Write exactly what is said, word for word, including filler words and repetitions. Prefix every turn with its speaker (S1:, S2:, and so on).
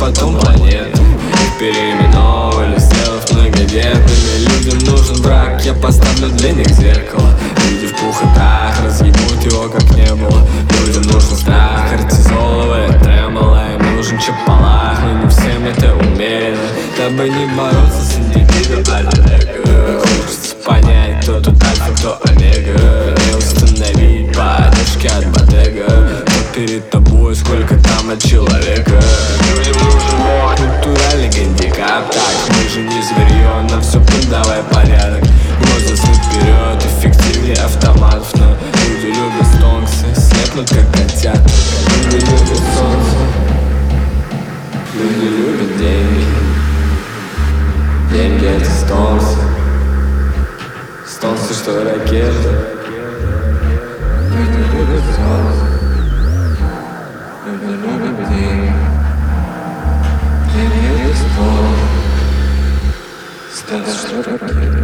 S1: потом планеты. Их переименовывали, сделав многодетными. Людям нужен враг, я поставлю для них зеркало. Люди в пух и прах разъебут его как не было. Людям нужен страх, кортизоловое тремоло. Им нужен чапалах, но не всем это умеренно. Дабы не бороться с индивидом, альтер-эго. Хочется понять, кто тут альфа, кто омега. Не установить поддержки от бодега. Кто перед тобой, сколько там от человека. Людям нужен мой культуральный гандикап. Так, мы же не зверье, нам все подавай порядок. Возраст вперед, эффективнее автоматов. Но люди любят стонксы, слепнут как котята. Люди любят солнце, люди любят деньги. Деньги это стонсы, стонсы, что ракеты. Люди любят солнце, люди любят деньги. Деньги это стонсы, стонсы, что ракеты.